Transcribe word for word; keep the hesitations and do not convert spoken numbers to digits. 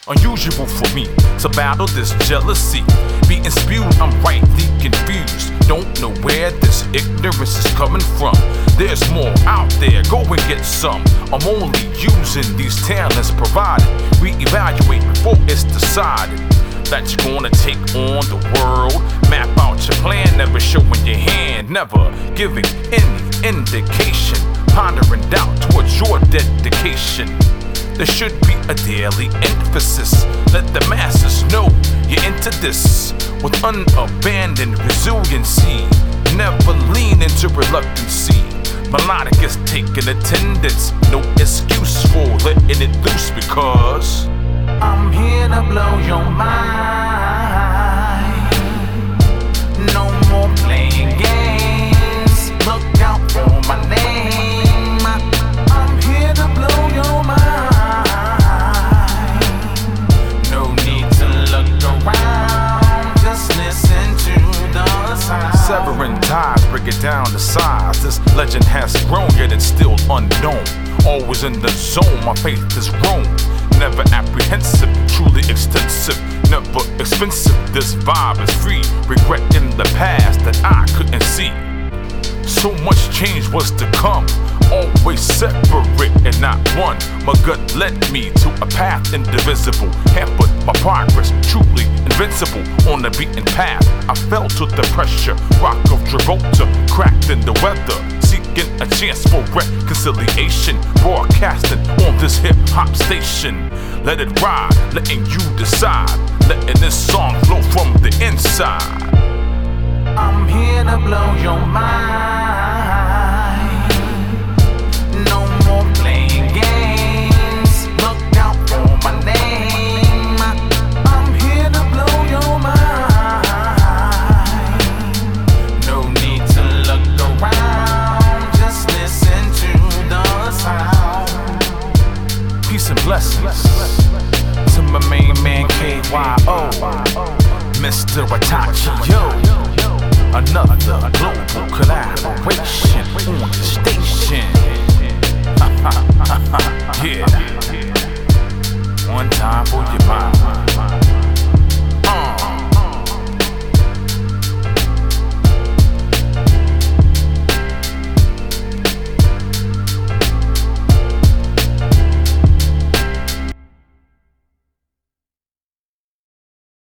unusual for me to battle this jealousy. Being spewed, I'm rightly confused. Don't know where this ignorance is coming from. There's more out there, go and get some. I'm only using these talents provided. We evaluate before it's decided that you're gonna take on the world. Map out your plan, never showing your hand, never giving any indication. Pondering doubt towards your dedication. There should be a daily emphasis. Let the masses know you're into this with unabandoned resiliency. Never lean into reluctancy. Melodic is taking attendance. No excuse for letting it loose because I'm here to blow your mind. No more playing games. Look out for my name. I'm here to blow your mind. No need to look around. Just listen to the sound. Severing ties, break it down to size. This legend has grown, yet it's still unknown. Always in the zone, my faith is grown. Never apprehensive, truly extensive, never expensive. This vibe is free, regret in the past that I couldn't see. So much change was to come, always separate and not one. My gut led me to a path indivisible, hampered my progress, truly invincible. On the beaten path, I fell to the pressure, rock of Travolta, cracked in the weather. Seeking a chance for reconciliation, broadcasting on this hip-hop station. Let it ride, letting you decide, letting this song flow from the inside. I'm here to blow your mind. No more playing games. Look out for my name. I'm here to blow your mind. No need to look around. Just listen to the sound. Peace and blessings to my main man K Y O, Mister Itachi.